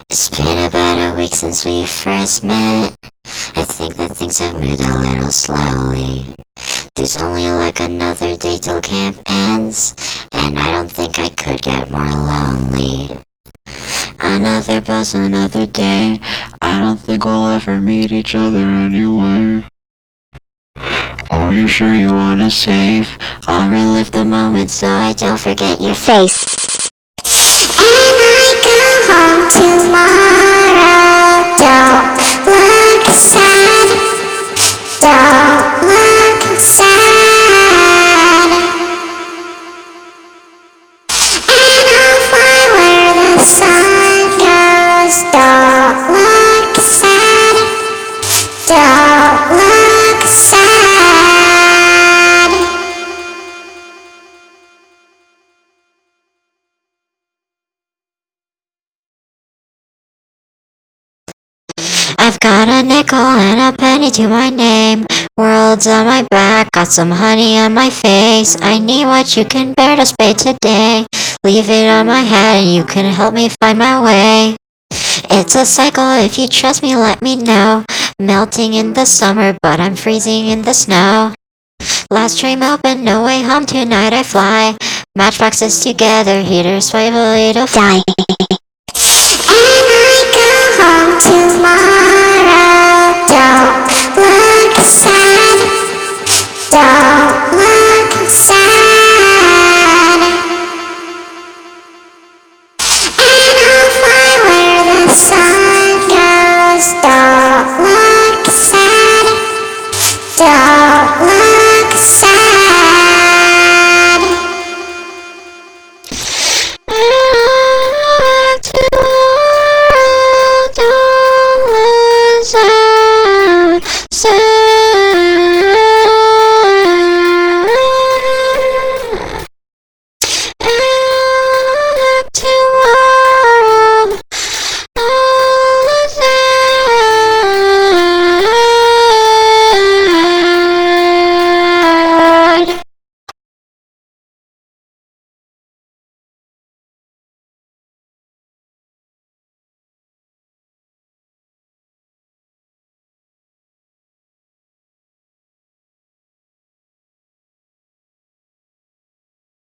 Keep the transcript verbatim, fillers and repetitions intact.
It's been about a week since we first met. I think that things have moved a little slowly. There's only like another day till camp ends, and I don't think I could get more lonely. Another bus, another day. I don't think we'll ever meet each other anyway. Are you sure you wanna save? I'll relive the moment so I don't forget your face. And I go home tomorrow. Don't look sad. Don't look sad. And I'll fly where the sun goes. Don't look sad. Don't look sad. I've got a nickel and a penny to my name. World's on my back, got some honey on my face. I need what you can bear to spare today. Leave it on my head and you can help me find my way. It's a cycle, if you trust me, let me know. Melting in the summer, but I'm freezing in the snow. Last dream open, no way home, tonight I fly. Matchboxes together, heaters swivel to die.